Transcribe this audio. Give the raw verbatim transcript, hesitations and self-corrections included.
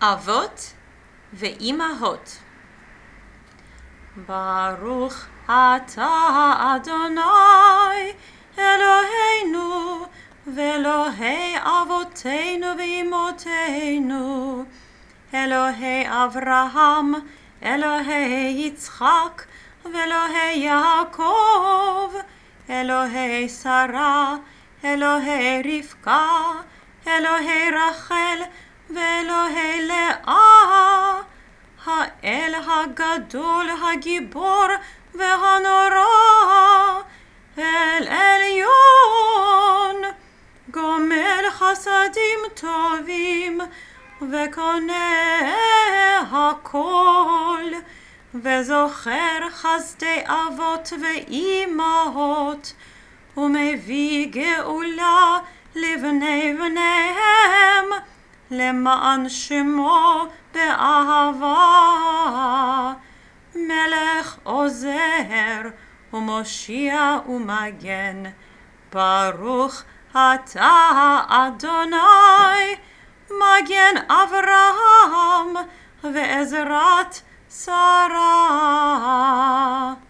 אבות ואימהות. ברוך אתה אדוני אלוהינו ואלוהי אבותינו ואימותינו, אלוהי אברהם, אלוהי יצחק ואלוהי יעקב, אלוהי שרה, אלוהי רבקה, אלוהי רחל ואלוהי לאה, האל הגדול, הגיבור והנורא, אל עליון, גומל חסדים טובים וקונה הכל, וזוכר חסדי אבות ואימהות, ומביא גאולה לבני בניהם, למען שמו באהבה, מלך עוזר ומושיע ומגן. ברוך אתה אדוני מגן אברהם ועזרת שרה.